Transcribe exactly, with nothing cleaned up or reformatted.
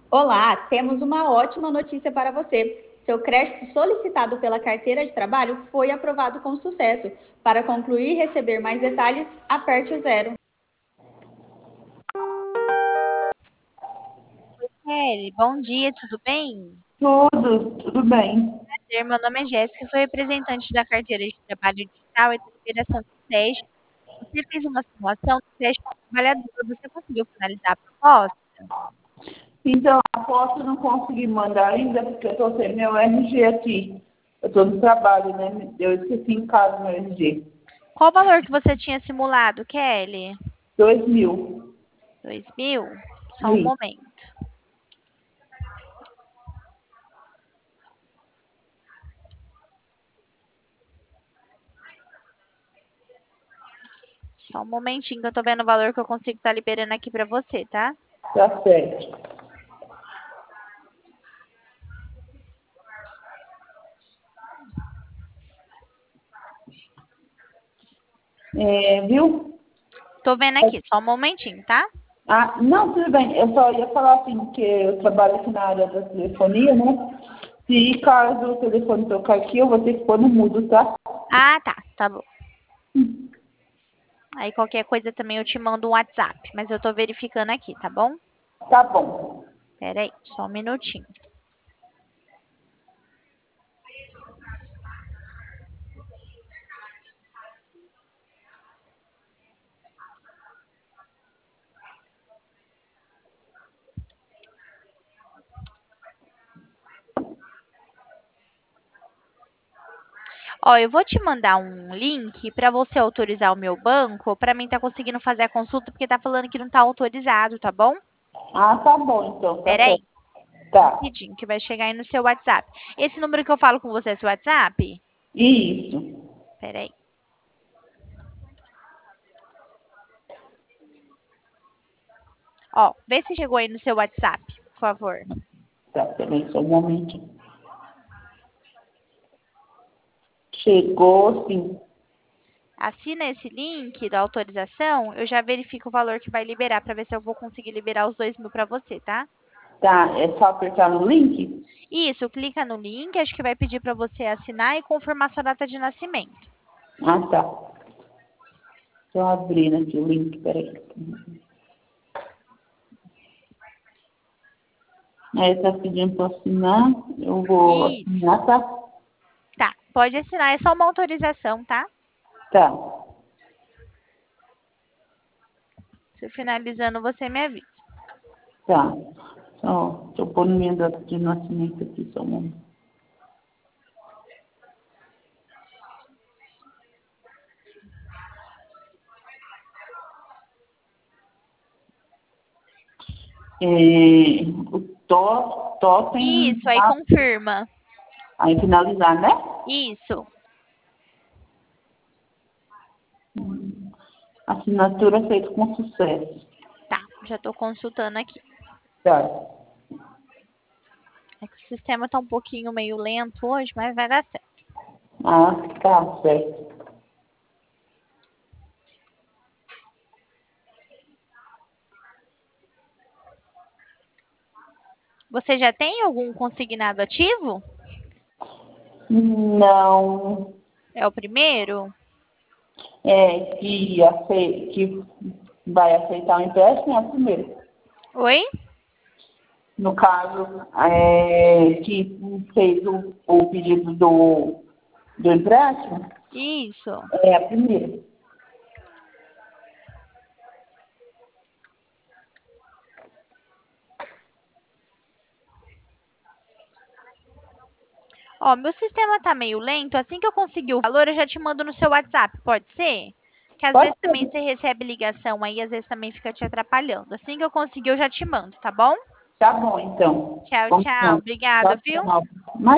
Olá, temos uma ótima notícia para você. Seu crédito solicitado pela carteira de trabalho foi aprovado com sucesso. Para concluir e receber mais detalhes, aperte o zero. Kelly, bom dia, tudo bem? Tudo, tudo bem. Prazer, meu nome é Jéssica, sou representante da carteira de trabalho digital e da liberação do crédito. Você fez uma simulação do crédito do trabalhador, você conseguiu finalizar a proposta? Então, a foto eu não consegui mandar ainda porque eu estou sem meu R G aqui. Eu estou no trabalho, né? Eu esqueci em casa meu R G. Qual o valor que você tinha simulado, Kelly? Dois mil. Dois mil? Só um Sim. momento. Só um momentinho que eu tô vendo o valor que eu consigo estar liberando aqui pra você, tá? Tá certo. É, viu? Tô vendo aqui, só um momentinho, tá? Ah, não, tudo bem. Eu só ia falar assim, que eu trabalho aqui na área da telefonia, né? Se caso o telefone tocar aqui, eu vou ter que pôr no mudo, tá? Ah, tá, tá bom. Aí qualquer coisa também eu te mando um WhatsApp, mas eu tô verificando aqui, tá bom? Tá bom. Pera aí, só um minutinho. Ó, eu vou te mandar um link para você autorizar o meu banco, para mim tá conseguindo fazer a consulta, porque tá falando que não tá autorizado, tá bom? Ah, tá bom, então, tá Pera aí, certo. Tá. rapidinho, que vai chegar aí no seu WhatsApp. Esse número que eu falo com você é seu WhatsApp? Isso. Pera aí. Ó, vê se chegou aí no seu WhatsApp, por favor. Tá, peraí, só um momento. Chegou, sim. Assina esse link da autorização, eu já verifico o valor que vai liberar, para ver se eu vou conseguir liberar os dois mil para você, tá? Tá, é só apertar no link? Isso, clica no link, acho que vai pedir para você assinar e confirmar sua data de nascimento. Ah, tá. Estou abrindo aqui o link, peraí. Aí está pedindo para assinar, eu vou Isso. assinar, tá? Tá, pode assinar, é só uma autorização, tá? Tá, Se finalizando, você me avisa. tá. Ó, estou pondo minha data de nascimento aqui, só um momento. É, o tó, totem, Isso, aí confirma. aí finalizar, né? Isso. Assinatura feita com sucesso. Tá, já tô consultando aqui. Tá. É que o sistema tá um pouquinho meio lento hoje, mas vai dar certo. Ah, tá, certo. Você já tem algum consignado ativo? Não, É o primeiro? é que, ace- que vai aceitar o empréstimo é a primeira. Oi? No caso, é, que fez o, o pedido do, do empréstimo, Isso. é a primeira. Ó, meu sistema tá meio lento. Assim que eu conseguir o valor, eu já te mando no seu WhatsApp, pode ser? Que às Pode vezes também ser. você recebe ligação aí, às vezes também fica te atrapalhando. Assim que eu conseguir, eu já te mando, tá bom? Tá bom, então. Tchau, tchau. Combinado. Obrigada, Tchau, viu? tchau.